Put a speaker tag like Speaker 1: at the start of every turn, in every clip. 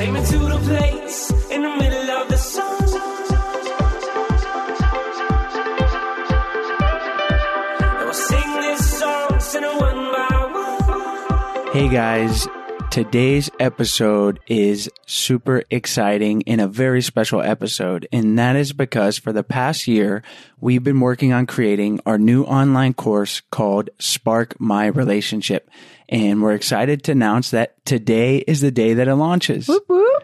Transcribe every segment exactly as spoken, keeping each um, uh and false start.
Speaker 1: Take me to the place in the middle of the sun. And we'll sing this song, sing it one by one.
Speaker 2: Hey guys, today's episode is super exciting and a very special episode. And that is because for the past year, we've been working on creating our new online course called Spark My Relationship. And we're excited to announce that today is the day that it launches.
Speaker 3: Whoop, whoop.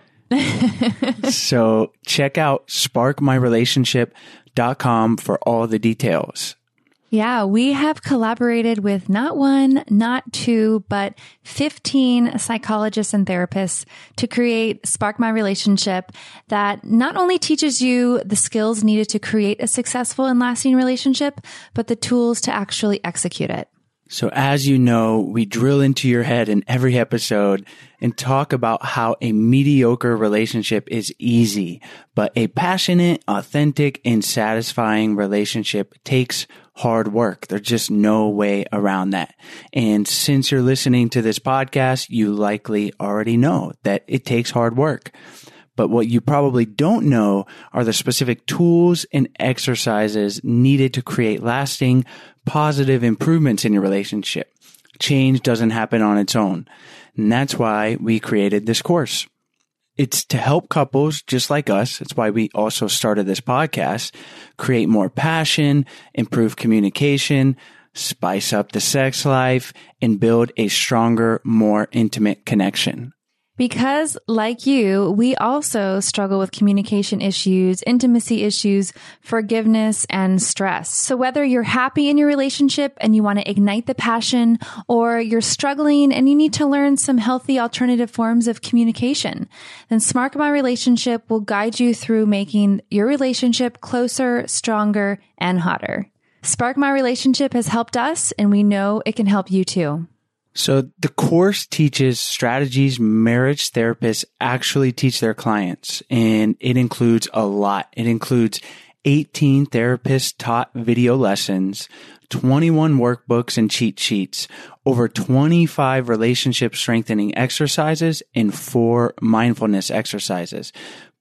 Speaker 2: So check out spark my relationship dot com for all the details.
Speaker 3: Yeah, we have collaborated with not one, not two, but fifteen psychologists and therapists to create Spark My Relationship that not only teaches you the skills needed to create a successful and lasting relationship, but the tools to actually execute it.
Speaker 2: So as you know, we drill into your head in every episode and talk about how a mediocre relationship is easy, but a passionate, authentic, and satisfying relationship takes hard work. There's just no way around that. And since you're listening to this podcast, you likely already know that it takes hard work. But what you probably don't know are the specific tools and exercises needed to create lasting, positive improvements in your relationship. Change doesn't happen on its own. And that's why we created this course. It's to help couples just like us. That's why we also started this podcast, create more passion, improve communication, spice up the sex life, and build a stronger, more intimate connection.
Speaker 3: Because, like you, we also struggle with communication issues, intimacy issues, forgiveness, and stress. So whether you're happy in your relationship and you want to ignite the passion, or you're struggling and you need to learn some healthy alternative forms of communication, then Spark My Relationship will guide you through making your relationship closer, stronger, and hotter. Spark My Relationship has helped us, and we know it can help you too.
Speaker 2: So the course teaches strategies marriage therapists actually teach their clients, and it includes a lot. It includes eighteen therapist taught video lessons, twenty-one workbooks and cheat sheets, over twenty-five relationship strengthening exercises, and four mindfulness exercises.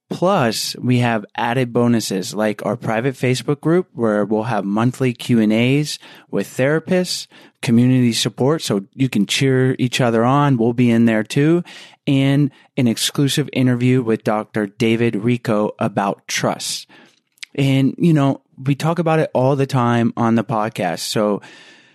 Speaker 2: Plus, we have added bonuses like our private Facebook group where we'll have monthly Q and A's with therapists, community support so you can cheer each other on. We'll be in there too. And an exclusive interview with Doctor David Richo about trust. And, you know, we talk about it all the time on the podcast. So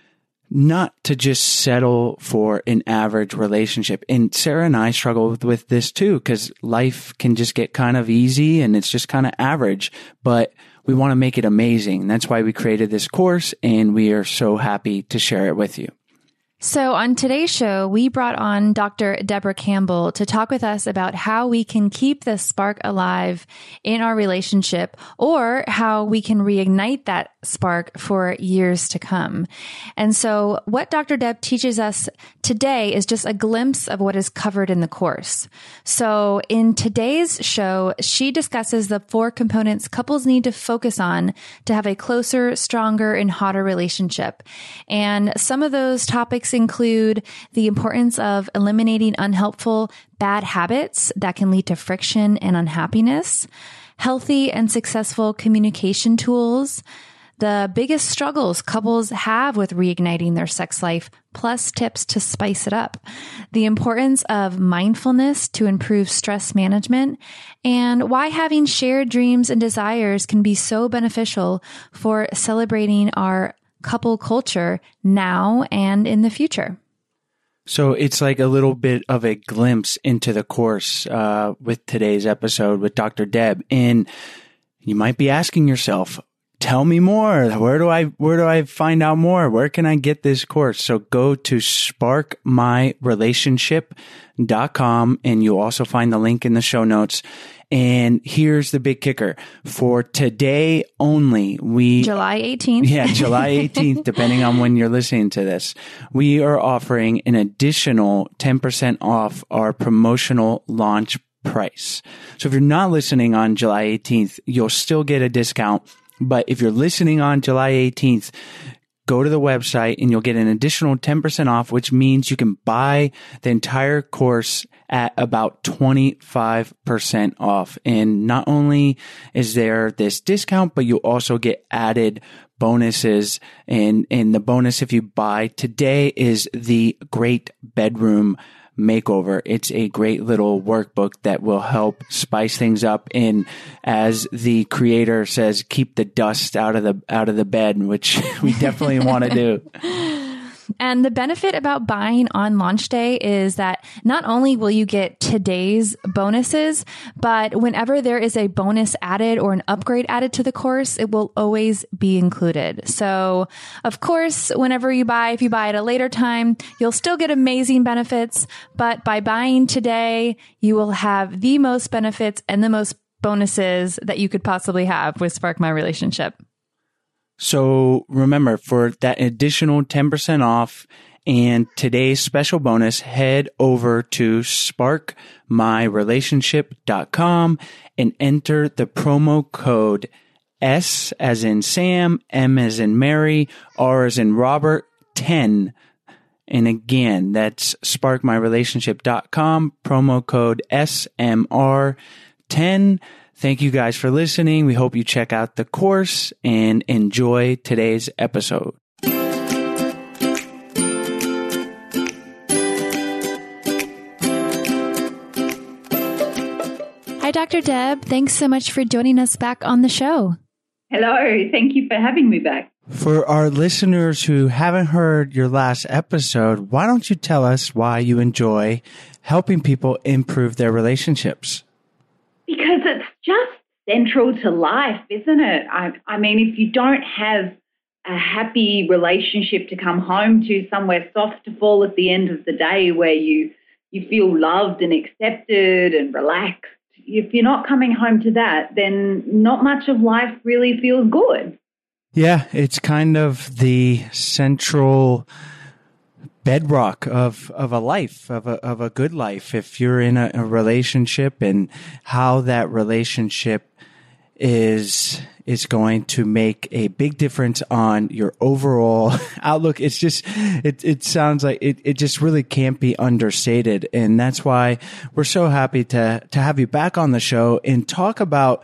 Speaker 2: not to just settle for an average relationship. And Sarah and I struggle with, with this too, because life can just get kind of easy and it's just kind of average, but we want to make it amazing. And that's why we created this course, and we are so happy to share it with you.
Speaker 3: So on today's show, we brought on Doctor Deborah Campbell to talk with us about how we can keep the spark alive in our relationship, or how we can reignite that spark for years to come. And so what Doctor Deb teaches us today is just a glimpse of what is covered in the course. So in today's show, she discusses the four components couples need to focus on to have a closer, stronger, and hotter relationship. And some of those topics include the importance of eliminating unhelpful, bad habits that can lead to friction and unhappiness, healthy and successful communication tools, the biggest struggles couples have with reigniting their sex life, plus tips to spice it up, the importance of mindfulness to improve stress management, and why having shared dreams and desires can be so beneficial for celebrating our couple culture now and in the future.
Speaker 2: So it's like a little bit of a glimpse into the course uh, with today's episode with Doctor Deb. And you might be asking yourself, tell me more. Where do I, where do I find out more? Where can I get this course? So go to spark my relationship dot com, and you'll also find the link in the show notes. And here's the big kicker. For today only, we...
Speaker 3: July eighteenth.
Speaker 2: Yeah, July eighteenth, depending on when you're listening to this. We are offering an additional ten percent off our promotional launch price. So if you're not listening on July eighteenth, you'll still get a discount. But if you're listening on July eighteenth, go to the website and you'll get an additional ten percent off, which means you can buy the entire course at about twenty-five percent off. And not only is there this discount, but you'll also get added bonuses. And, and the bonus, if you buy today, is the Great Bedroom Makeover. It's a great little workbook that will help spice things up. And as the creator says, keep the dust out of the, out of the bed, which we definitely want to do.
Speaker 3: And the benefit about buying on launch day is that not only will you get today's bonuses, but whenever there is a bonus added or an upgrade added to the course, it will always be included. So, of course, whenever you buy, if you buy at a later time, you'll still get amazing benefits. But by buying today, you will have the most benefits and the most bonuses that you could possibly have with Spark My Relationship.
Speaker 2: So remember, for that additional ten percent off and today's special bonus, head over to spark my relationship dot com and enter the promo code S as in Sam, M as in Mary, R as in Robert, ten. And again, that's spark my relationship dot com, promo code S M R ten. Thank you guys for listening. We hope you check out the course and enjoy today's episode.
Speaker 3: Hi, Doctor Deb. Thanks so much for joining us back on the show.
Speaker 4: Hello. Thank you for having me back.
Speaker 2: For our listeners who haven't heard your last episode, why don't you tell us why you enjoy helping people improve their relationships?
Speaker 4: Because it's just central to life, isn't it? I, I mean, if you don't have a happy relationship to come home to, somewhere soft to fall at the end of the day where you, you feel loved and accepted and relaxed, if you're not coming home to that, then not much of life really feels good.
Speaker 2: Yeah, it's kind of the central bedrock of, of a life, of a, of a good life. If you're in a, a relationship and how that relationship is, is going to make a big difference on your overall outlook. It's just, it, it sounds like it, it just really can't be understated. And that's why we're so happy to, to have you back on the show and talk about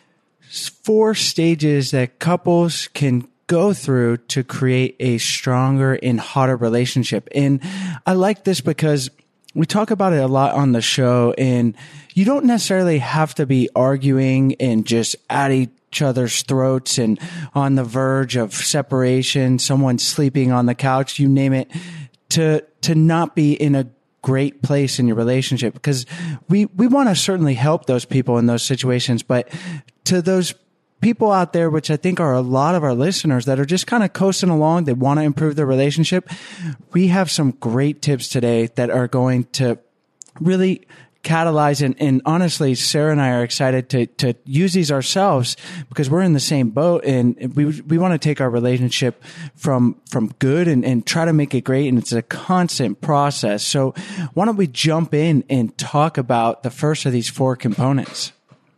Speaker 2: four stages that couples can go through to create a stronger and hotter relationship. And I like this because we talk about it a lot on the show, and you don't necessarily have to be arguing and just at each other's throats and on the verge of separation, someone sleeping on the couch, you name it, to, to not be in a great place in your relationship, because we, we want to certainly help those people in those situations. But to those people out there, which I think are a lot of our listeners that are just kind of coasting along, they want to improve their relationship, we have some great tips today that are going to really catalyze. And, and honestly, Sarah and I are excited to, to use these ourselves because we're in the same boat, and we, we want to take our relationship from, from good and, and try to make it great. And it's a constant process. So why don't we jump in and talk about the first of these four components?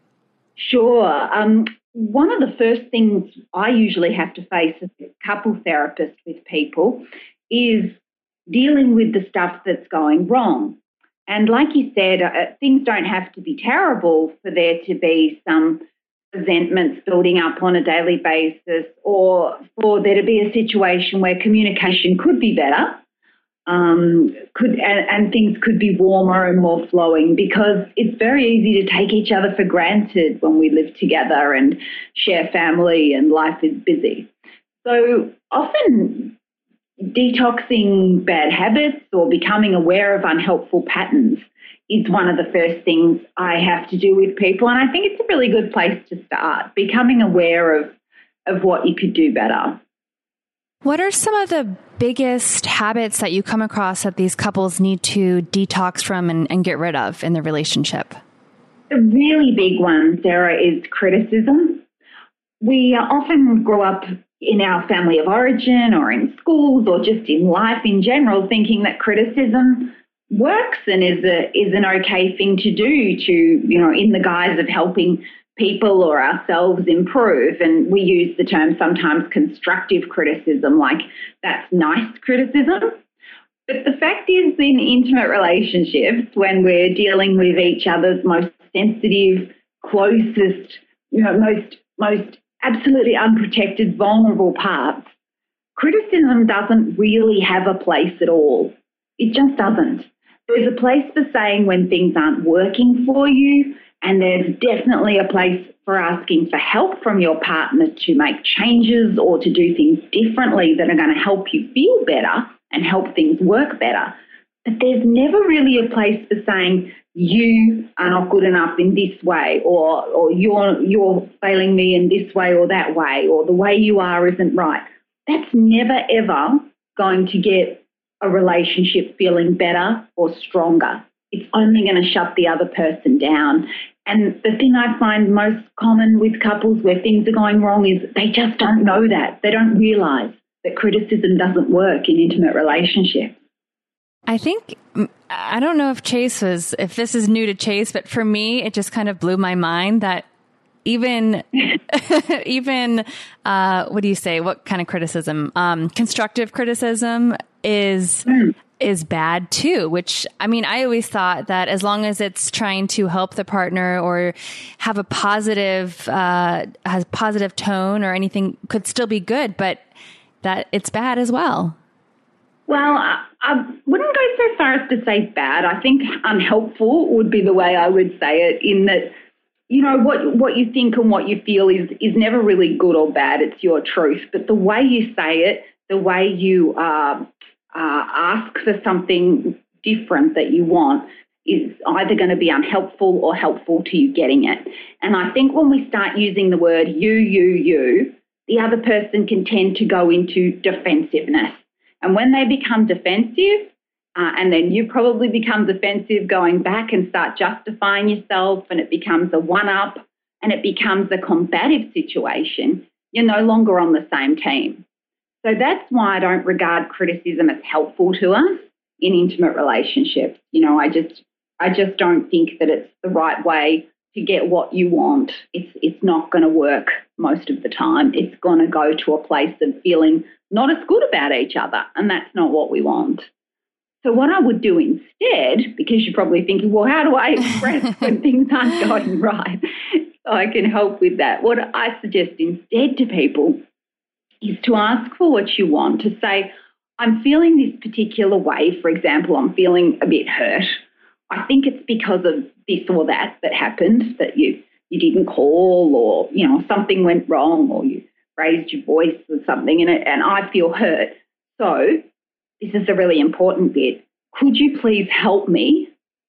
Speaker 4: Sure. Um, one of the first things I usually have to face as a couple therapist with people is dealing with the stuff that's going wrong. And like you said, uh, things don't have to be terrible for there to be some resentments building up on a daily basis, or for there to be a situation where communication could be better, um, could and, and things could be warmer and more flowing, because it's very easy to take each other for granted when we live together and share family and life is busy. So often detoxing bad habits or becoming aware of unhelpful patterns is one of the first things I have to do with people. And I think it's a really good place to start, becoming aware of, of what you could do better.
Speaker 3: What are some of the biggest habits that you come across that these couples need to detox from and, and get rid of in their relationship?
Speaker 4: The really big one, Sarah, is criticism. We often grow up in our family of origin or in schools or just in life in general thinking that criticism works and is a is an okay thing to do, to, you know, in the guise of helping people or ourselves improve. And we use the term sometimes constructive criticism, like that's nice criticism. But the fact is, in intimate relationships, when we're dealing with each other's most sensitive, closest, you know, most most absolutely unprotected, vulnerable parts, criticism doesn't really have a place at all. It just doesn't. There's a place for saying when things aren't working for you, and there's definitely a place for asking for help from your partner to make changes or to do things differently that are going to help you feel better and help things work better. But there's never really a place for saying you are not good enough in this way, or or you're you're failing me in this way or that way, or the way you are isn't right. That's never ever going to get a relationship feeling better or stronger. It's only going to shut the other person down. And the thing I find most common with couples where things are going wrong is they just don't know that. They don't realize that criticism doesn't work in intimate relationships.
Speaker 3: I think, I don't know if Chase was, if this is new to Chase, but for me, it just kind of blew my mind that even, even, uh, what do you say? What kind of criticism? Um, constructive criticism is, mm. is bad too, which, I mean, I always thought that as long as it's trying to help the partner or have a positive, uh, has positive tone or anything could still be good, but that it's bad as well.
Speaker 4: Well, I, I wouldn't go so far as to say bad. I think unhelpful would be the way I would say it, in that, you know, what what you think and what you feel is, is never really good or bad. It's your truth. But the way you say it, the way you uh, uh, ask for something different that you want is either going to be unhelpful or helpful to you getting it. And I think when we start using the word you, you, you, the other person can tend to go into defensiveness. And when they become defensive, uh, and then you probably become defensive going back and start justifying yourself, and it becomes a one-up and it becomes a combative situation, you're no longer on the same team. So that's why I don't regard criticism as helpful to us in intimate relationships. You know, I just I just don't think that it's the right way to get what you want. It's it's not going to work most of the time. It's going to go to a place of feeling not as good about each other, and that's not what we want. So what I would do instead, because you're probably thinking, well, how do I express when things aren't going right? So I can help with that. What I suggest instead to people is to ask for what you want, to say, I'm feeling this particular way. For example, I'm feeling a bit hurt. I think it's because of this or that that happened, that you, you didn't call, or, you know, something went wrong, or you raised your voice or something, and, it, and I feel hurt. So this is a really important bit. Could you please help me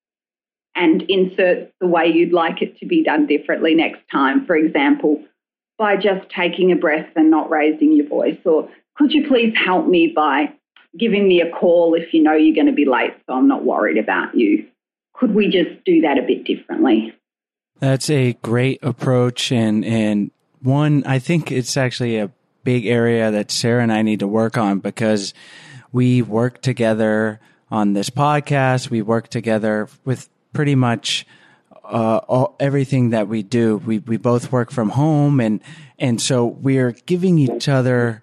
Speaker 4: and insert the way you'd like it to be done differently next time? For example, by just taking a breath and not raising your voice. Or could you please help me by giving me a call if you know you're going to be late so I'm not worried about you? Could we just do that a bit differently?
Speaker 2: That's a great approach, and and one, I think it's actually a big area that Sarah and I need to work on, because we work together on this podcast. We work together with pretty much uh, all, everything that we do. We we both work from home, and and so we're giving each other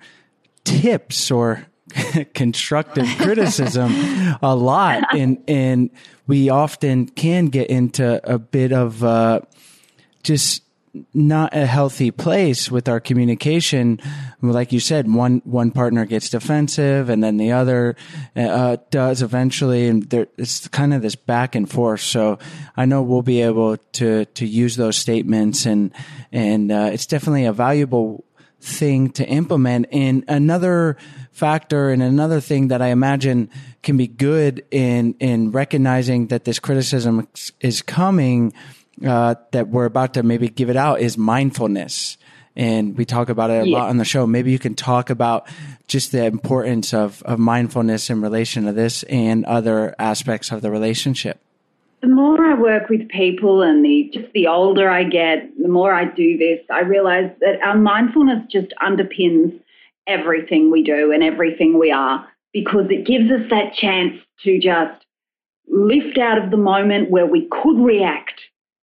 Speaker 2: tips or constructive criticism a lot, and and we often can get into a bit of uh, just not a healthy place with our communication. Like you said, one one partner gets defensive, and then the other uh, does eventually, and there, it's kind of this back and forth. So I know we'll be able to to use those statements, and and uh, it's definitely a valuable thing to implement. And another factor and another thing that I imagine can be good in in recognizing that this criticism is coming, uh, that we're about to maybe give it out, is mindfulness. And we talk about it a yeah. lot on the show. Maybe you can talk about just the importance of, of mindfulness in relation to this and other aspects of the relationship.
Speaker 4: The more I work with people, and the just the older I get, the more I do this, I realize that our mindfulness just underpins everything we do and everything we are, because it gives us that chance to just lift out of the moment where we could react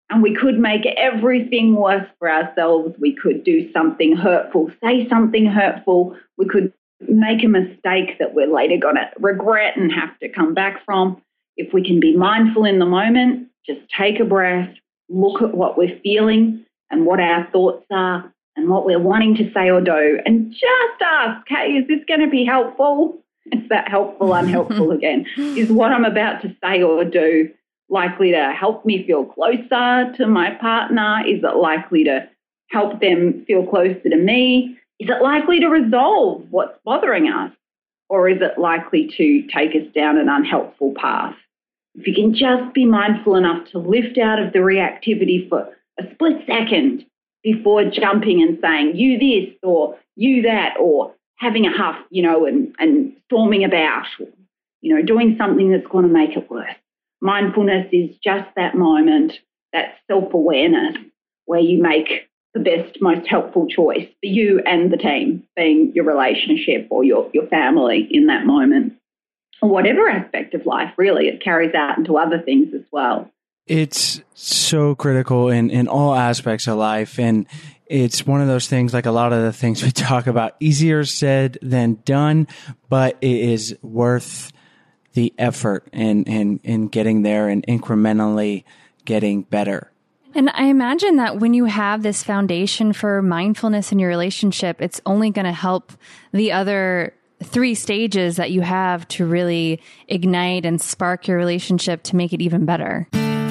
Speaker 4: And we could make everything worse for ourselves. We could do something hurtful, say something hurtful. We could make a mistake that we're later going to regret and have to come back from. If we can be mindful in the moment, just take a breath, look at what we're feeling and what our thoughts are and what we're wanting to say or do, and just ask, hey, is this going to be helpful? Is that helpful, unhelpful again? Is what I'm about to say or do likely to help me feel closer to my partner? Is it likely to help them feel closer to me? Is it likely to resolve what's bothering us? Or is it likely to take us down an unhelpful path? If you can just be mindful enough to lift out of the reactivity for a split second before jumping and saying, you this or you that, or having a huff, you know, and, and storming about, you know, doing something that's going to make it worse. Mindfulness is just that moment, that self-awareness where you make the best, most helpful choice for you and the team, being your relationship or your, your family in that moment. Or whatever aspect of life, really, it carries out into other things as well.
Speaker 2: It's so critical in, in all aspects of life. And it's one of those things, like a lot of the things we talk about, easier said than done, but it is worth the effort in, in, in getting there and incrementally getting better.
Speaker 3: And I imagine that when you have this foundation for mindfulness in your relationship, it's only going to help the other three stages that you have to really ignite and spark your relationship to make it even better.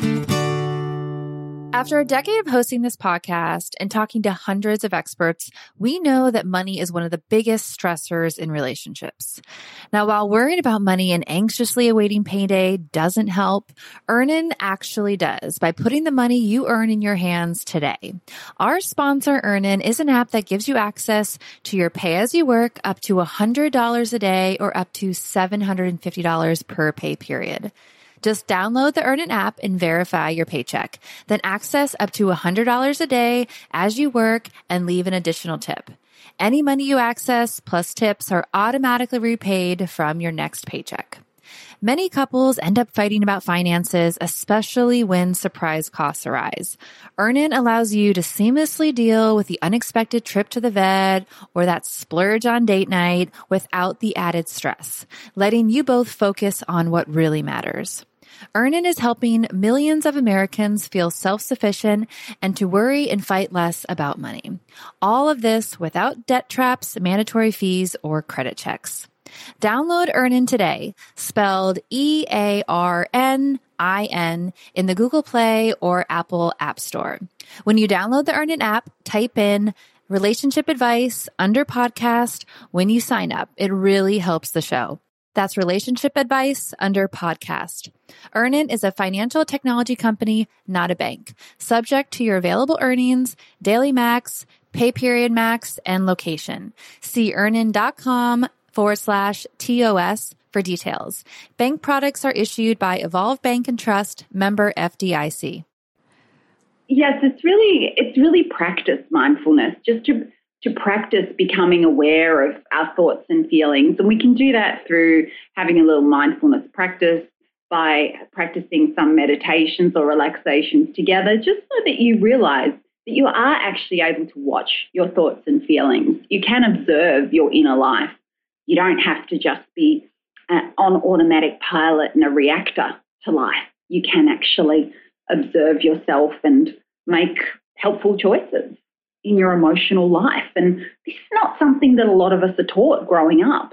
Speaker 3: After a decade of hosting this podcast and talking to hundreds of experts, we know that money is one of the biggest stressors in relationships. Now, while worrying about money and anxiously awaiting payday doesn't help, Earnin actually does by putting the money you earn in your hands today. Our sponsor, Earnin, is an app that gives you access to your pay-as-you-work up to one hundred dollars a day or up to seven hundred fifty dollars per pay period. Just download the Earnin app and verify your paycheck. Then access up to one hundred dollars a day as you work and leave an additional tip. Any money you access plus tips are automatically repaid from your next paycheck. Many couples end up fighting about finances, especially when surprise costs arise. Earnin allows you to seamlessly deal with the unexpected trip to the vet or that splurge on date night without the added stress, letting you both focus on what really matters. Earnin is helping millions of Americans feel self-sufficient and to worry and fight less about money. All of this without debt traps, mandatory fees, or credit checks. Download Earnin today, spelled E A R N I N, in the Google Play or Apple App Store. When you download the Earnin app, type in relationship advice under podcast when you sign up. It really helps the show. That's relationship advice under podcast. Earnin is a financial technology company, not a bank. Subject to your available earnings, daily max, pay period max, and location. See earnin.com forward slash TOS for details. Bank products are issued by Evolve Bank and Trust, member F D I C.
Speaker 4: Yes, it's really it's really practice mindfulness, just to to practice becoming aware of our thoughts and feelings. And we can do that through having a little mindfulness practice, by practicing some meditations or relaxations together, just so that you realize that you are actually able to watch your thoughts and feelings. You can observe your inner life. You don't have to just be uh, on automatic pilot and a reactor to life. You can actually observe yourself and make helpful choices in your emotional life. And this is not something that a lot of us are taught growing up.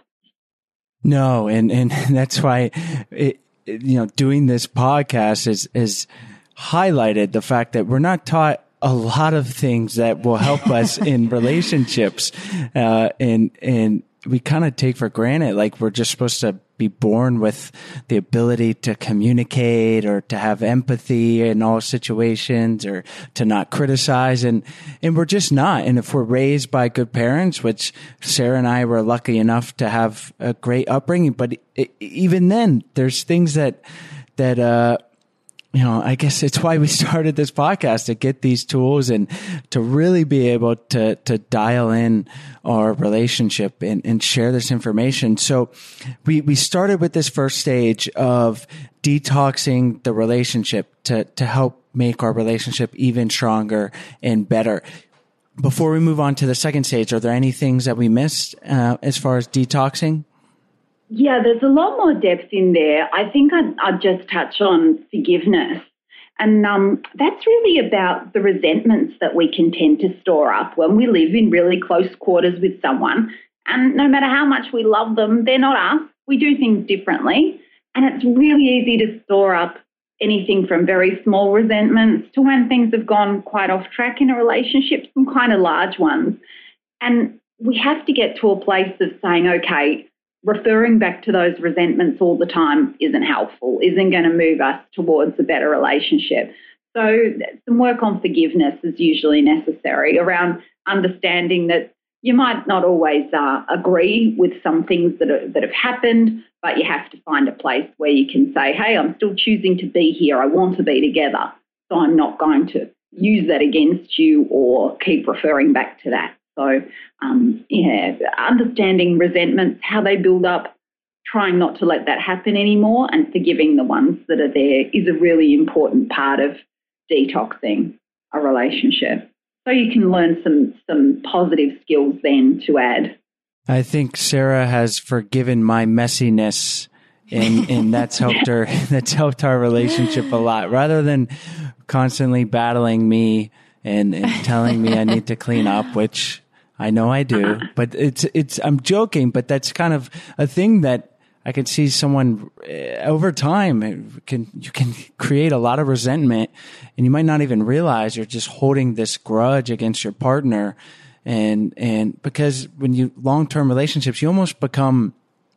Speaker 2: No, and, and that's why, it, you know, doing this podcast is, is highlighted the fact that we're not taught a lot of things that will help us in relationships. Uh, and, and we kind of take for granted, like we're just supposed to be born with the ability to communicate or to have empathy in all situations or to not criticize. And, and we're just not. And if we're raised by good parents, which Sarah and I were lucky enough to have a great upbringing, but it, even then there's things that, that, uh, you know, I guess it's why we started this podcast, to get these tools and to really be able to, to dial in our relationship and, and share this information. So we, we started with this first stage of detoxing the relationship to, to help make our relationship even stronger and better. Before we move on to the second stage, are there any things that we missed uh, as far as detoxing?
Speaker 4: Yeah, there's a lot more depth in there. I think I'd, I'd just touch on forgiveness. And um, that's really about the resentments that we can tend to store up when we live in really close quarters with someone. And no matter how much we love them, they're not us. We do things differently. And it's really easy to store up anything from very small resentments to when things have gone quite off track in a relationship, some kind of large ones. And we have to get to a place of saying, okay, referring back to those resentments all the time isn't helpful, isn't going to move us towards a better relationship. So some work on forgiveness is usually necessary around understanding that you might not always uh, agree with some things that are, that have happened, but you have to find a place where you can say, hey, I'm still choosing to be here. I want to be together. So I'm not going to use that against you or keep referring back to that. So, um, yeah, understanding resentments, how they build up, trying not to let that happen anymore, and forgiving the ones that are there is a really important part of detoxing a relationship. So you can learn some some positive skills then to add.
Speaker 2: I think Sarah has forgiven my messiness, and, and that's helped her. That's helped our relationship a lot, rather than constantly battling me and, and telling me I need to clean up, which I know I do, but it's, it's, I'm joking, but that's kind of a thing that I can see someone uh, over time can, you can create a lot of resentment, and you might not even realize you're just holding this grudge against your partner. And, and because when you long-term relationships, you almost become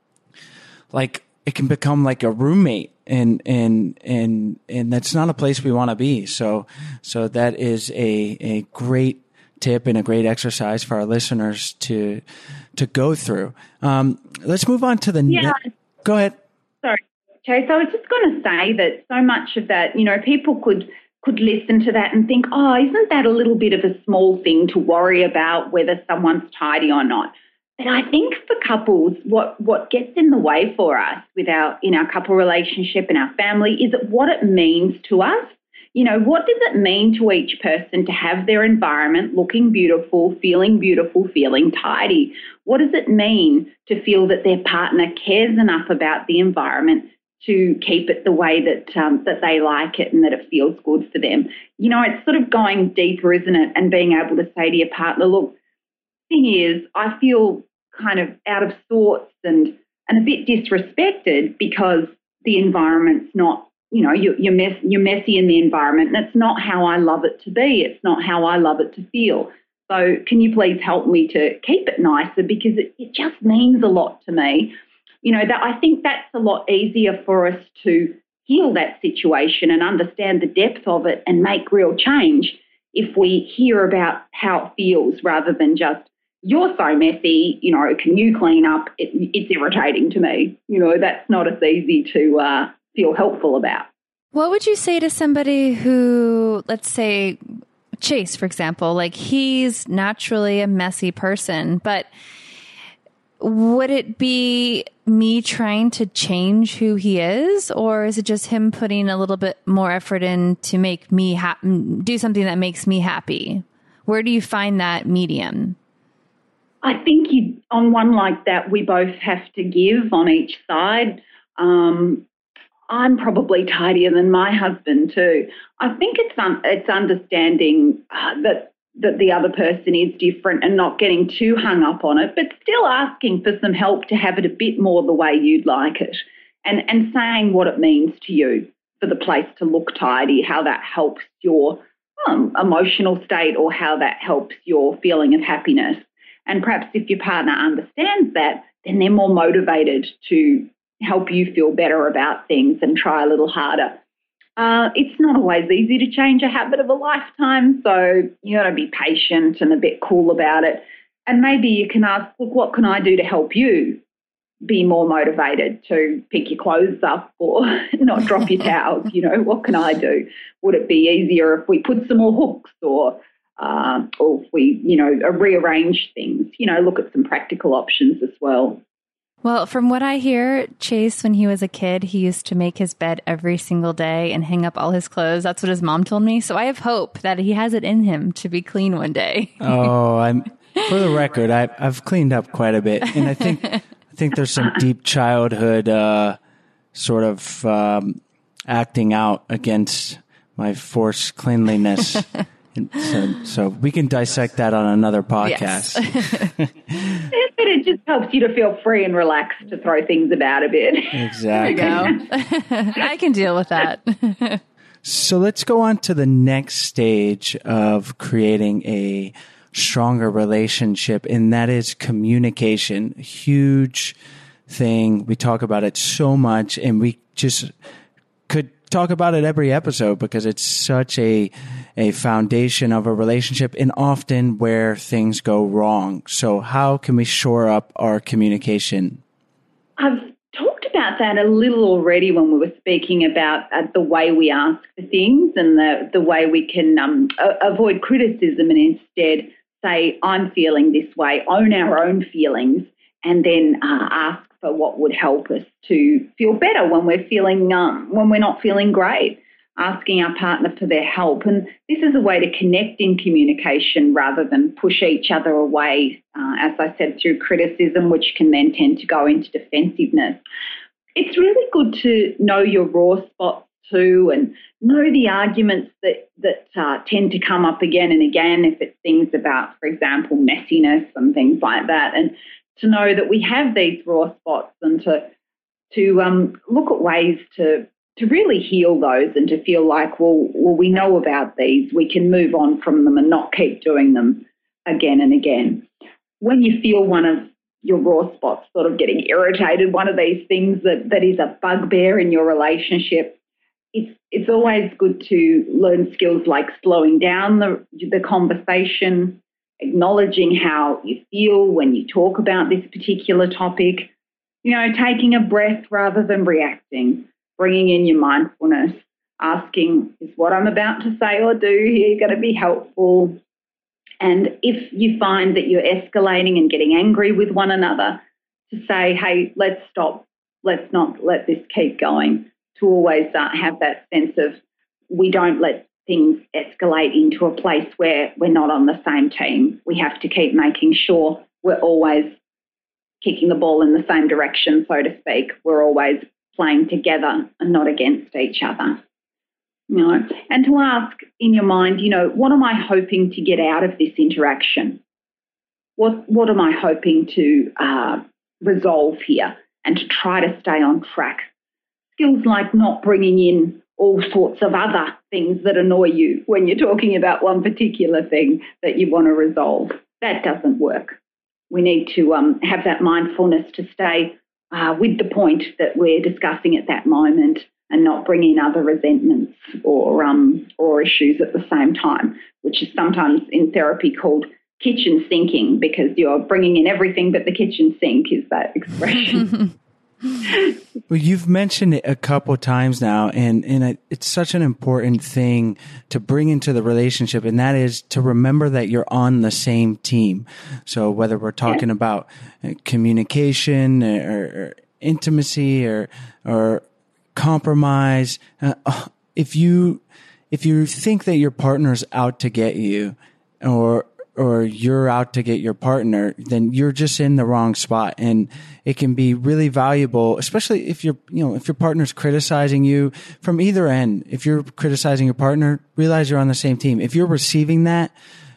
Speaker 2: like, it can become like a roommate, and, and, and, and that's not a place we want to be. So, so that is a, a great tip and a great exercise for our listeners to to go through. Um, let's move on to the
Speaker 4: yeah.
Speaker 2: ne- Go ahead.
Speaker 4: Sorry, Chase. I was just going to say that so much of that, you know, people could could listen to that and think, oh, isn't that a little bit of a small thing to worry about whether someone's tidy or not? But I think for couples, what what gets in the way for us with our in our couple relationship and our family is what it means to us. You know, what does it mean to each person to have their environment looking beautiful, feeling beautiful, feeling tidy? What does it mean to feel that their partner cares enough about the environment to keep it the way that um, that they like it and that it feels good for them? You know, it's sort of going deeper, isn't it? And being able to say to your partner, look, the thing is, I feel kind of out of sorts and, and a bit disrespected because the environment's not, you know, you're, you're, mess, you're messy in the environment, and it's not how I love it to be. It's not how I love it to feel. So can you please help me to keep it nicer, because it, it just means a lot to me. You know, that I think that's a lot easier for us to heal that situation and understand the depth of it and make real change if we hear about how it feels rather than just, you're so messy, you know, can you clean up? It, it's irritating to me. You know, that's not as easy to uh, feel helpful about.
Speaker 3: What would you say to somebody who, let's say, Chase, for example, like he's naturally a messy person, but would it be me trying to change who he is, or is it just him putting a little bit more effort in to make me ha- do something that makes me happy? Where do you find that medium?
Speaker 4: I think you, on one like that, we both have to give on each side. Um, I'm probably tidier than my husband too. I think it's un- it's understanding uh, that that the other person is different and not getting too hung up on it, but still asking for some help to have it a bit more the way you'd like it, and and saying what it means to you for the place to look tidy, how that helps your um, emotional state or how that helps your feeling of happiness. And perhaps if your partner understands that, then they're more motivated to help you feel better about things and try a little harder. Uh, it's not always easy to change a habit of a lifetime, so you got to be patient and a bit cool about it. And maybe you can ask, look, what can I do to help you? be more motivated to pick your clothes up or not drop your towels? You know, what can I do? Would it be easier if we put some more hooks or, uh, or if we, you know, rearrange things? You know, look at some practical options as well.
Speaker 3: Well, from what I hear, Chase, when he was a kid, he used to make his bed every single day and hang up all his clothes. That's what his mom told me. So I have hope that he has it in him to be clean one day.
Speaker 2: Oh, I'm for the record, I, I've cleaned up quite a bit, and I think I think there's some deep childhood uh, sort of um, acting out against my forced cleanliness. And so, so we can dissect that on another podcast.
Speaker 3: Yes.
Speaker 4: But it just helps you to feel free and relaxed to throw things about a bit.
Speaker 2: Exactly.
Speaker 3: There you go. I can deal with that.
Speaker 2: So let's go on to the next stage of creating a stronger relationship, and that is communication. Huge thing. We talk about it so much, and we just could talk about it every episode because it's such a a foundation of a relationship and often where things go wrong. So how can we shore up our communication?
Speaker 4: I've talked about that a little already when we were speaking about uh, the way we ask for things and the, the way we can um, a- avoid criticism and instead say, I'm feeling this way, own our own feelings, and then uh, ask for what would help us to feel better when we're feeling um, when we're not feeling great. Asking our partner for their help. And this is a way to connect in communication rather than push each other away, uh, as I said, through criticism, which can then tend to go into defensiveness. It's really good to know your raw spots too and know the arguments that, that uh, tend to come up again and again if it's things about, for example, messiness and things like that, and to know that we have these raw spots and to, to um, look at ways to to really heal those and to feel like, well, well, we know about these, we can move on from them and not keep doing them again and again. When you feel one of your raw spots sort of getting irritated, one of these things that, that is a bugbear in your relationship, it's it's always good to learn skills like slowing down the, the conversation, acknowledging how you feel when you talk about this particular topic, you know, taking a breath rather than reacting, bringing in your mindfulness, asking, is what I'm about to say or do here going to be helpful? And if you find that you're escalating and getting angry with one another, to say, hey, let's stop, let's not let this keep going, to always uh, have that sense of we don't let things escalate into a place where we're not on the same team. We have to keep making sure we're always kicking the ball in the same direction, so to speak. We're always playing together and not against each other. You know, and to ask in your mind, you know, what am I hoping to get out of this interaction? What what am I hoping to uh, resolve here and to try to stay on track? Skills like not bringing in all sorts of other things that annoy you when you're talking about one particular thing that you want to resolve. That doesn't work. We need to um, have that mindfulness to stay Uh, with the point that we're discussing at that moment and not bring in other resentments or um, or issues at the same time, which is sometimes in therapy called kitchen sinking because you're bringing in everything but the kitchen sink is that expression.
Speaker 2: Well, you've mentioned it a couple of times now, and, and it's such an important thing to bring into the relationship, and that is to remember that you're on the same team. So whether we're talking yeah. about communication or, or intimacy or or compromise, uh, if you if you think that your partner's out to get you, or or you're out to get your partner, then you're just in the wrong spot. And it can be really valuable, especially if you're, you know, if your partner's criticizing you from either end. If you're criticizing your partner, realize you're on the same team. If you're receiving that,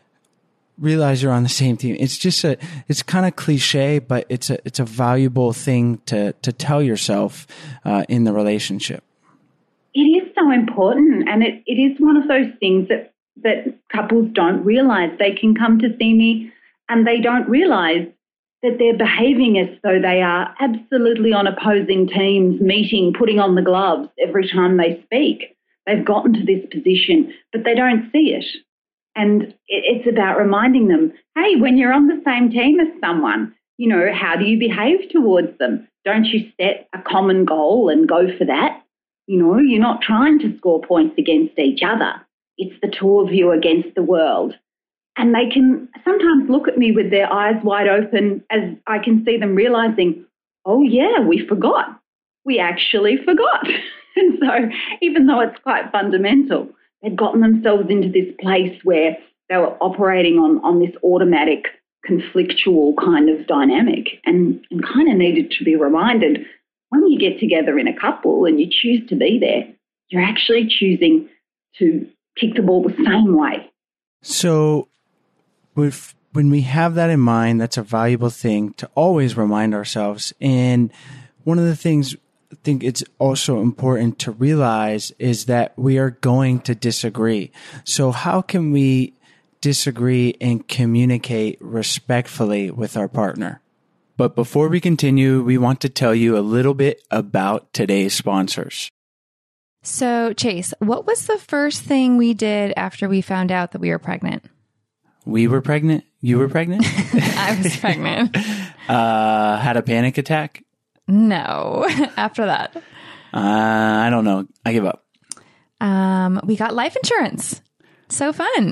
Speaker 2: realize you're on the same team. It's just a, it's kind of cliche, but it's a, it's a valuable thing to, to tell yourself, uh, in the relationship.
Speaker 4: It is so important. And it, it is one of those things that, that couples don't realize. They can come to see me and they don't realize that they're behaving as though they are absolutely on opposing teams, meeting, putting on the gloves every time they speak. They've gotten to this position, but they don't see it. And it's about reminding them, hey, when you're on the same team as someone, You know, how do you behave towards them? Don't you set a common goal and go for that? You know, you're not trying to score points against each other. It's the two of you against the world. And they can sometimes look at me with their eyes wide open as I can see them realizing, oh, yeah, we forgot. We actually forgot. And so even though it's quite fundamental, they've gotten themselves into this place where they were operating on, on this automatic conflictual kind of dynamic and, and kind of needed to be reminded when you get together in a couple and you choose to be there, you're actually choosing to kick the ball the same way.
Speaker 2: So with, when we have that in mind, that's a valuable thing to always remind ourselves. And one of the things I think it's also important to realize is that we are going to disagree. So how can we disagree and communicate respectfully with our partner? But before we continue, we want to tell you a little bit about today's sponsors.
Speaker 3: So, Chase, what was the first thing we did after we found out that we were pregnant?
Speaker 2: We were pregnant? You were pregnant?
Speaker 3: I was pregnant.
Speaker 2: uh, had a panic attack?
Speaker 3: No. After that?
Speaker 2: Uh, I don't know. I give up.
Speaker 3: Um, we got life insurance. So fun.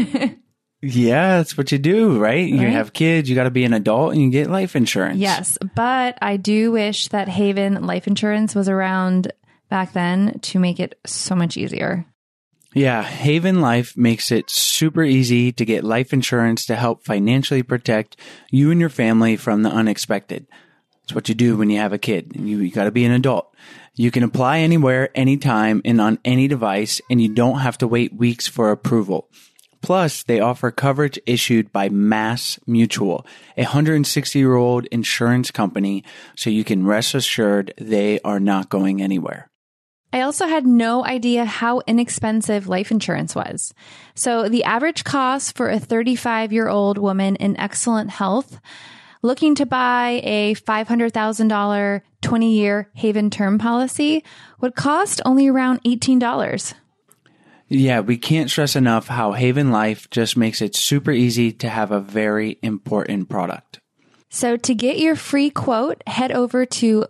Speaker 2: Yeah, that's what you do, right? You
Speaker 3: Right.
Speaker 2: have kids, you got to be an adult and you get life insurance.
Speaker 3: Yes, but I do wish that Haven Life Insurance was around back then to make it so much easier.
Speaker 2: Yeah, Haven Life makes it super easy to get life insurance to help financially protect you and your family from the unexpected. It's what you do when you have a kid. You, you got to be an adult. You can apply anywhere, anytime, and on any device, and you don't have to wait weeks for approval. Plus, they offer coverage issued by Mass Mutual, a one hundred sixty-year-old insurance company, so you can rest assured they are not going anywhere.
Speaker 3: I also had no idea how inexpensive life insurance was. So the average cost for a thirty-five-year-old woman in excellent health looking to buy a five hundred thousand dollars twenty-year Haven term policy would cost only around eighteen dollars.
Speaker 2: Yeah, we can't stress enough how Haven Life just makes it super easy to have a very important product.
Speaker 3: So to get your free quote, head over to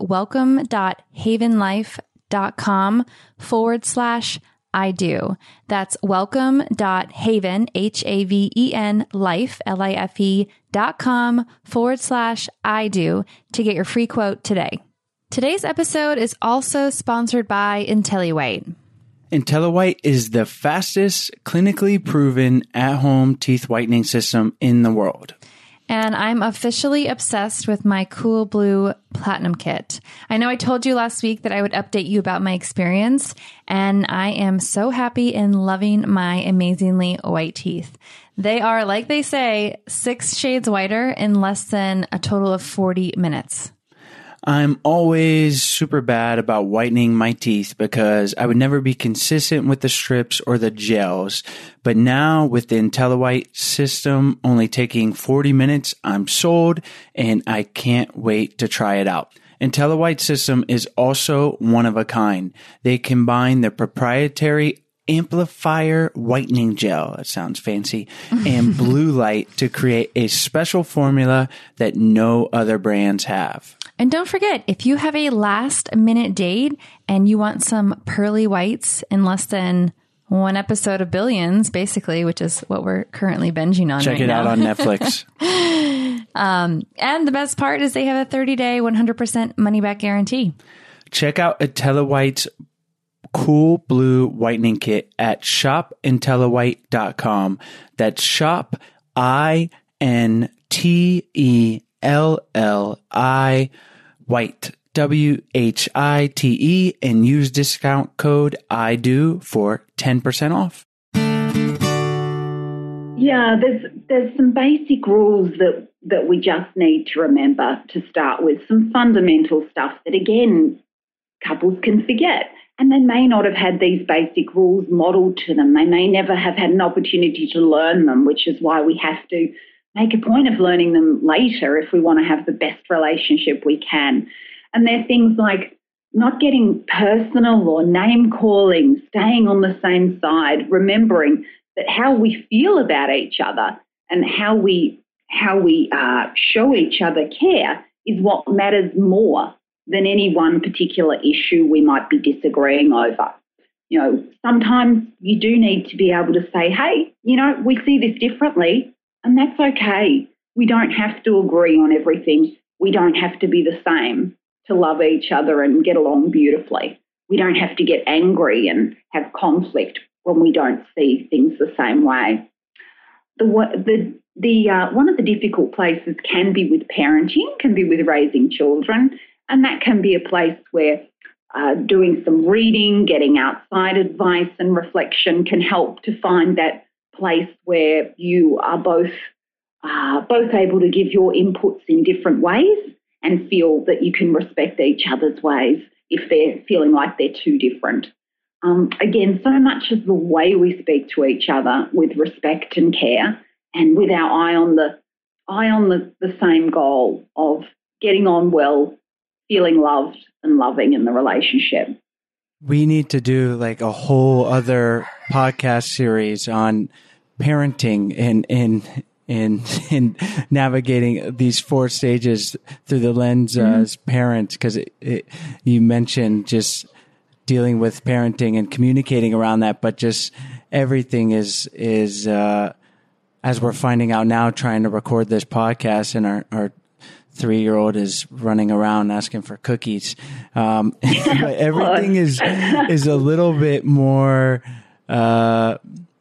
Speaker 3: welcome.havenlife.com forward slash I do. That's welcome.haven, H A V E N, life, L I F E, dot com forward slash I do to get your free quote today. Today's episode is also sponsored by IntelliWhite.
Speaker 2: IntelliWhite is the fastest, clinically proven at-home teeth whitening system in the world.
Speaker 3: And I'm officially obsessed with my Cool Blue Platinum Kit. I know I told you last week that I would update you about my experience, and I am so happy and loving my amazingly white teeth. They are, like they say, six shades whiter in less than a total of forty minutes.
Speaker 2: I'm always super bad about whitening my teeth because I would never be consistent with the strips or the gels. But now with the IntelliWhite system only taking forty minutes, I'm sold and I can't wait to try it out. IntelliWhite system is also one of a kind. They combine their proprietary amplifier whitening gel, that sounds fancy, and blue light to create a special formula that no other brands have.
Speaker 3: And don't forget, if you have a last minute date and you want some pearly whites in less than one episode of Billions, basically, which is what we're currently binging on
Speaker 2: Check
Speaker 3: right
Speaker 2: it
Speaker 3: now.
Speaker 2: out on Netflix.
Speaker 3: um, and the best part is they have a thirty day, one hundred percent money back guarantee.
Speaker 2: Check out IntelliWhite's Cool Blue Whitening Kit at shop intellawhite dot com. That's shop, I N T E L L I, White, W H I T E, and use discount code I do for ten percent off.
Speaker 4: Yeah, there's there's some basic rules that, that we just need to remember to start with, some fundamental stuff that, again, couples can forget. And they may not have had these basic rules modeled to them. They may never have had an opportunity to learn them, which is why we have to make a point of learning them later if we want to have the best relationship we can. And they're things like not getting personal or name calling, staying on the same side, remembering that how we feel about each other and how we how we uh, show each other care is what matters more than any one particular issue we might be disagreeing over. You know, sometimes you do need to be able to say, hey, you know, we see this differently, and that's okay. We don't have to agree on everything. We don't have to be the same to love each other and get along beautifully. We don't have to get angry and have conflict when we don't see things the same way. The the the uh, one of the difficult places can be with parenting, can be with raising children, and that can be a place where uh, doing some reading, getting outside advice and reflection can help to find that place where you are both uh, both able to give your inputs in different ways and feel that you can respect each other's ways if they're feeling like they're too different. Um, again, so much as the way we speak to each other with respect and care and with our eye on the eye on the, the same goal of getting on well, feeling loved and loving in the relationship.
Speaker 2: We need to do like a whole other podcast series on parenting and and and, and navigating these four stages through the lens mm-hmm. as parents, because it, it, you mentioned just dealing with parenting and communicating around that, but just everything is is uh, as we're finding out now, trying to record this podcast, and our, our three-year-old is running around asking for cookies. Um, but everything is is a little bit more. Uh,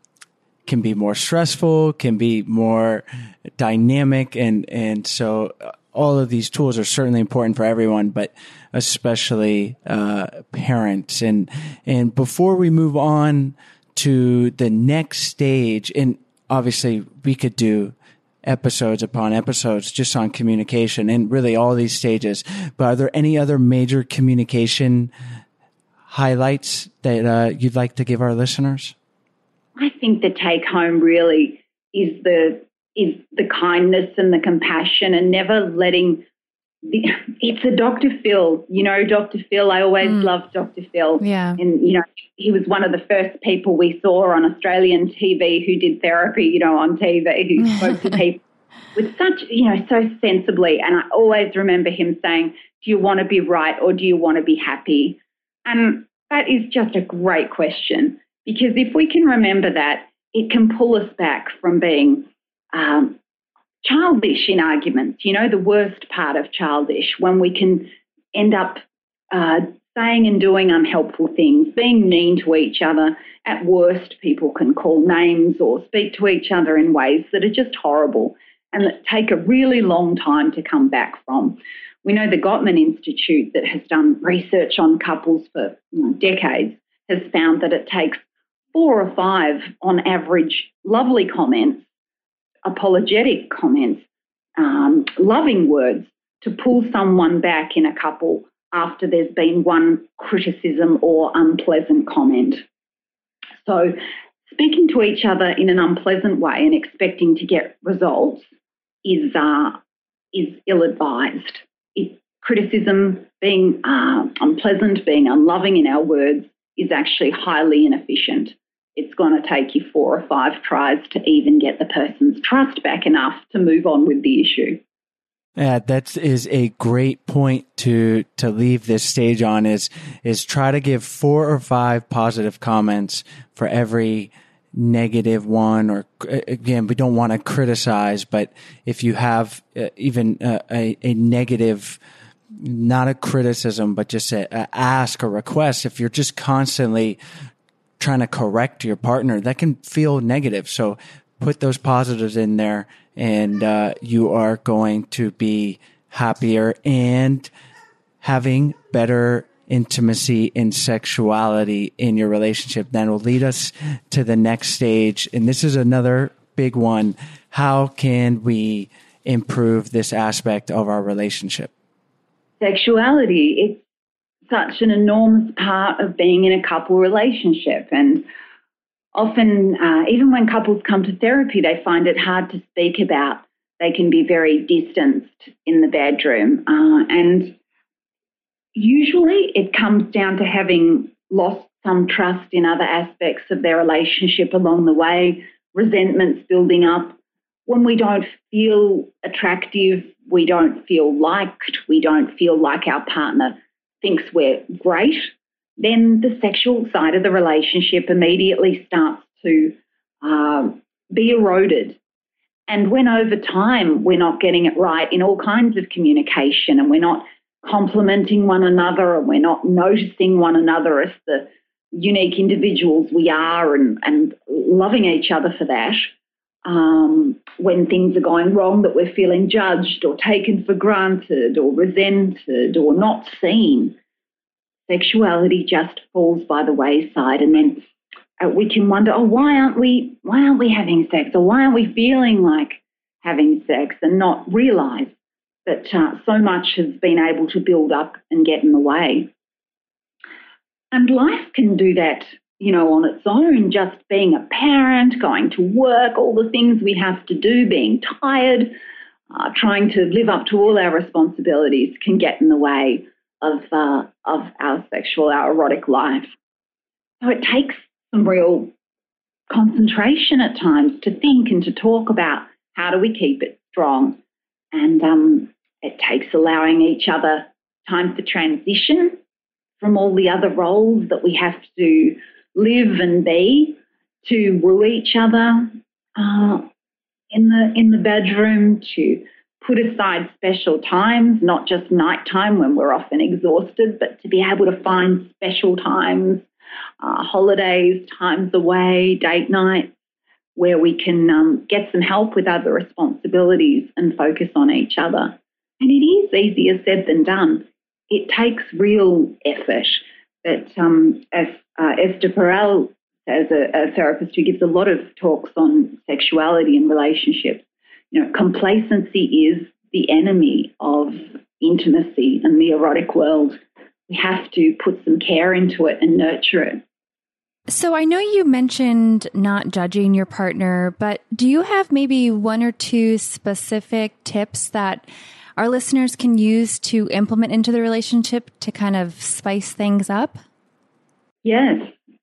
Speaker 2: can be more stressful, can be more dynamic. And, and so all of these tools are certainly important for everyone, but especially, uh, parents. And, and before we move on to the next stage, and obviously we could do episodes upon episodes just on communication and really all these stages, but are there any other major communication highlights that, uh, you'd like to give our listeners?
Speaker 4: I think the take home really is the is the kindness and the compassion, and never letting the, it's a Doctor Phil, you know, Doctor Phil. I always mm. loved Doctor Phil.
Speaker 3: Yeah.
Speaker 4: And, you know, he was one of the first people we saw on Australian T V who did therapy, you know, on T V, who spoke to people with such, you know, so sensibly. And I always remember him saying, do you want to be right or do you want to be happy? And that is just a great question. Because if we can remember that, it can pull us back from being um, childish in arguments, you know, the worst part of childish, when we can end up uh, saying and doing unhelpful things, being mean to each other. At worst, people can call names or speak to each other in ways that are just horrible and that take a really long time to come back from. We know the Gottman Institute, that has done research on couples for you know, decades, has found that it takes four or five, on average, lovely comments, apologetic comments, um, loving words to pull someone back in a couple after there's been one criticism or unpleasant comment. So speaking to each other in an unpleasant way and expecting to get results is uh, is ill-advised. It, criticism, being uh, unpleasant, being unloving in our words, is actually highly inefficient. It's going to take you four or five tries to even get the person's trust back enough to move on with the issue.
Speaker 2: Yeah, that is a great point to to leave this stage on, is is try to give four or five positive comments for every negative one. Or again, we don't want to criticize, but if you have uh, even uh, a, a negative, not a criticism, but just a, a ask or request, if you're just constantly trying to correct your partner, that can feel negative. So put those positives in there, and uh, you are going to be happier and having better intimacy and sexuality in your relationship. Then will lead us to the next stage. And this is another big one. How can we improve this aspect of our relationship?
Speaker 4: Sexuality, it's such an enormous part of being in a couple relationship. And often, uh, even when couples come to therapy, they find it hard to speak about. They can be very distanced in the bedroom. Uh, and usually it comes down to having lost some trust in other aspects of their relationship along the way, resentments building up, when we don't feel attractive, we don't feel liked, we don't feel like our partner thinks we're great, then the sexual side of the relationship immediately starts to uh, be eroded. And when over time we're not getting it right in all kinds of communication, and we're not complimenting one another, and we're not noticing one another as the unique individuals we are, and, and loving each other for that, um, when things are going wrong, that we're feeling judged or taken for granted or resented or not seen, sexuality just falls by the wayside. And then uh, we can wonder, oh, why aren't we, why aren't we having sex? Or why aren't we feeling like having sex, and not realise that uh, so much has been able to build up and get in the way. And life can do that, you know, on its own, just being a parent, going to work, all the things we have to do, being tired, uh, trying to live up to all our responsibilities can get in the way of uh, of our sexual, our erotic life. So it takes some real concentration at times to think and to talk about how do we keep it strong. And um, it takes allowing each other time for transition from all the other roles that we have to live and be to woo each other uh, in the in the bedroom, to put aside special times, not just nighttime when we're often exhausted, but to be able to find special times, uh, holidays, times away, date nights, where we can um, get some help with other responsibilities and focus on each other. And it is easier said than done. It takes real effort. But um, as uh, Esther Perel, as a, a therapist who gives a lot of talks on sexuality and relationships, you know, complacency is the enemy of intimacy and the erotic world. We have to put some care into it and nurture it.
Speaker 3: So I know you mentioned not judging your partner, but do you have maybe one or two specific tips that our listeners can use to implement into the relationship to kind of spice things up?
Speaker 4: Yes.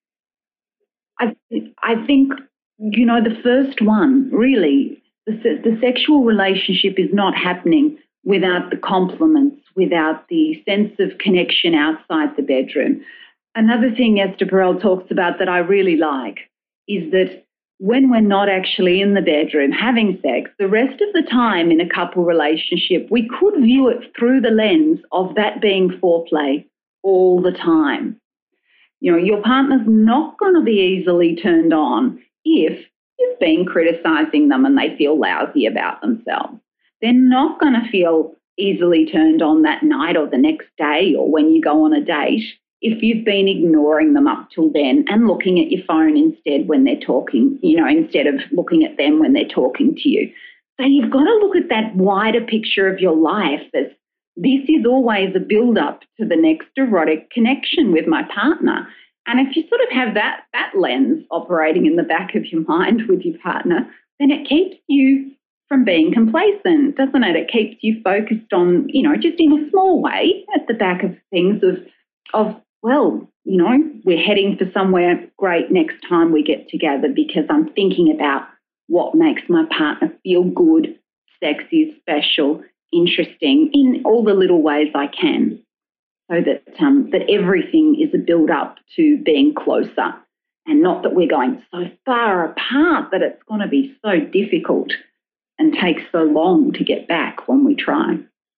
Speaker 4: I, I think, you know, the first one, really, the, the sexual relationship is not happening without the compliments, without the sense of connection outside the bedroom. Another thing Esther Perel talks about that I really like is that when we're not actually in the bedroom having sex, the rest of the time in a couple relationship, we could view it through the lens of that being foreplay all the time. You know, your partner's not going to be easily turned on if you've been criticising them and they feel lousy about themselves. They're not going to feel easily turned on that night or the next day or when you go on a date if you've been ignoring them up till then and looking at your phone instead when they're talking, you know, instead of looking at them when they're talking to you. So you've got to look at that wider picture of your life as this is always a build-up to the next erotic connection with my partner. And if you sort of have that, that lens operating in the back of your mind with your partner, then it keeps you from being complacent, doesn't it? It keeps you focused on, you know, just in a small way at the back of things of, of well, you know, we're heading for somewhere great next time we get together because I'm thinking about what makes my partner feel good, sexy, special, interesting in all the little ways I can, so that um, that everything is a build-up to being closer, and not that we're going so far apart that it's going to be so difficult and take so long to get back when we try.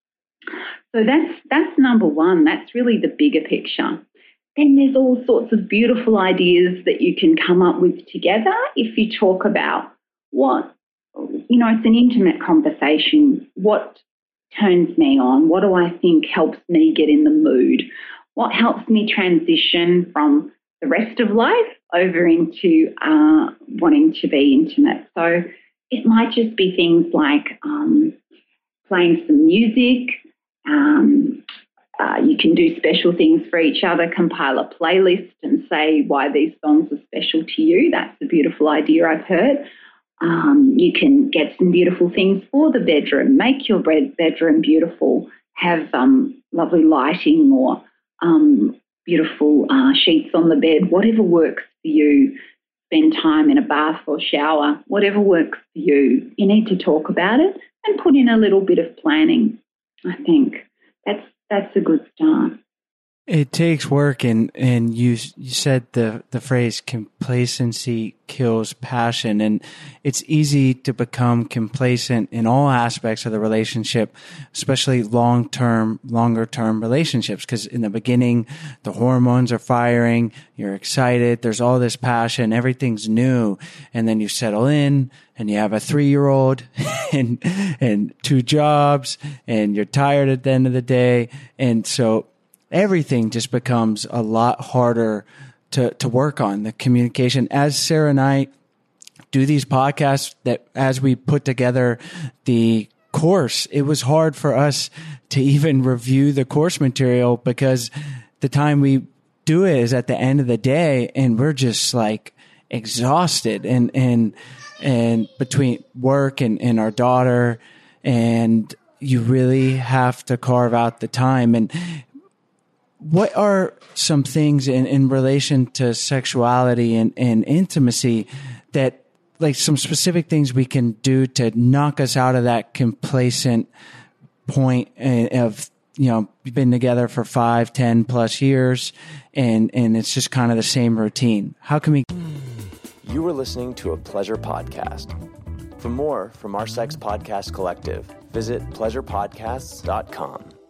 Speaker 4: So that's that's number one. That's really the bigger picture. Then there's all sorts of beautiful ideas that you can come up with together if you talk about what, you know, it's an intimate conversation. What turns me on? What do I think helps me get in the mood? What helps me transition from the rest of life over into uh, wanting to be intimate? So it might just be things like um, playing some music. Um, uh, you can do special things for each other, compile a playlist and say why these songs are special to you. That's a beautiful idea I've heard. Um, you can get some beautiful things for the bedroom. Make your bedroom beautiful. Have um, lovely lighting or um, beautiful uh, sheets on the bed, whatever works for you. spend time in a bath or shower, whatever works for you. You need to talk about it and put in a little bit of planning. I think that's that's a good start.
Speaker 2: It takes work, and, and you you said the, the phrase complacency kills passion, and it's easy to become complacent in all aspects of the relationship, especially long-term, longer-term relationships, because in the beginning, the hormones are firing, you're excited, there's all this passion, everything's new, and then you settle in, and you have a three-year-old and and two jobs, and you're tired at the end of the day, and so everything just becomes a lot harder to, to work on, the communication. As Sarah and I do these podcasts, that as we put together the course, it was hard for us to even review the course material because the time we do it is at the end of the day, and we're just like exhausted and, and, and between work and, and our daughter, and you really have to carve out the time. And what are some things in, in relation to sexuality and, and intimacy that, like, some specific things we can do to knock us out of that complacent point of, you know, we've been together for five, ten plus years, and, and it's just kind of the same routine? How can we?
Speaker 5: You were listening to a Pleasure Podcast. For more from our Sex Podcast Collective, visit pleasure podcasts dot com.